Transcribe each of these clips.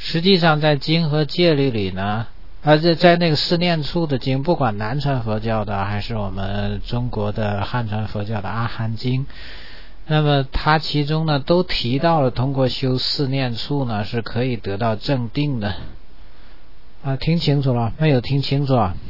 实际上在经和戒律里呢，在那个四念处的经，不管南传佛教的还是我们中国的汉传佛教的阿含经，那么它其中呢都提到了通过修四念处呢是可以得到正定的。听清楚了没有？听清楚啊？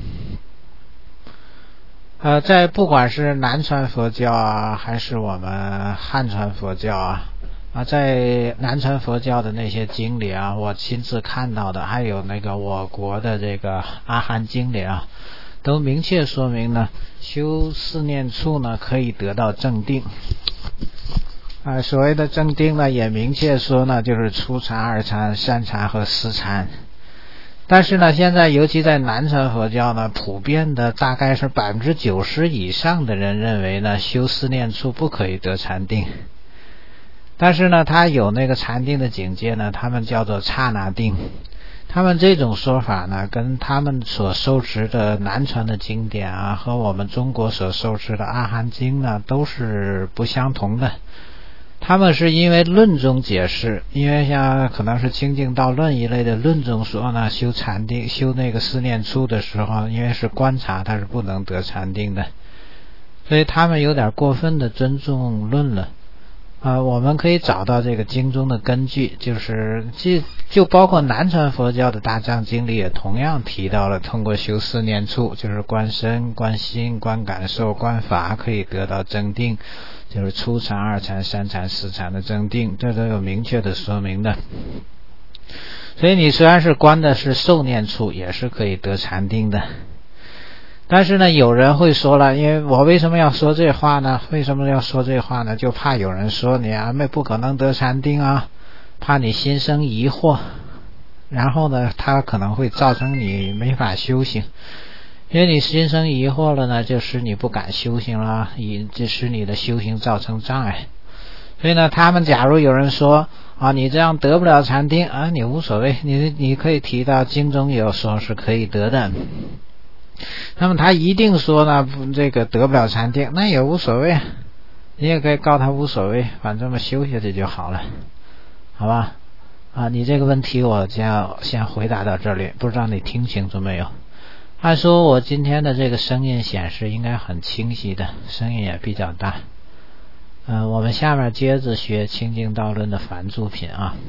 在不管是南传佛教啊，还是我们汉传佛教在南传佛教的那些经里我亲自看到的，还有那个我国的这个阿含经里都明确说明呢，修四念处呢可以得到正定。所谓的正定呢，也明确说呢，就是初禅、二禅、三禅和四禅。但是呢，现在尤其在南传佛教呢，普遍的大概是90%以上的人认为呢，修四念处不可以得禅定。但是呢，他有那个禅定的境界呢，他们叫做刹那定。他们这种说法呢，跟他们所受持的南传的经典和我们中国所受持的阿含经呢，都是不相同的。他们是因为论中解释，因为像可能是清净道论一类的论中说呢，修禅定、修那个四念处的时候，因为是观察，它是不能得禅定的，所以他们有点过分的尊重论了。我们可以找到这个经中的根据，就包括南传佛教的大藏经里也同样提到了，通过修四念处，就是观身、观心、观感受、观法，可以得到正定，就是初禅、二禅、三禅、四禅的正定，这都有明确的说明的。所以你虽然是观的是受念处，也是可以得禅定的。但是呢，有人会说了，因为我为什么要说这话呢？就怕有人说你不可能得禅定怕你心生疑惑，然后呢，它可能会造成你没法修行。因为你心生疑惑了呢，就使你不敢修行了，就使你的修行造成障碍。所以呢，他们假如有人说你这样得不了禅定你无所谓，你可以提到经中有说是可以得的。那么他一定说呢，这个得不了禅定，那也无所谓，你也可以告他无所谓，反正修下去就好了，好吧？你这个问题我就先回答到这里，不知道你听清楚没有？按说我今天的这个声音显示应该很清晰的，声音也比较大。我们下面接着学清净道论的梵注品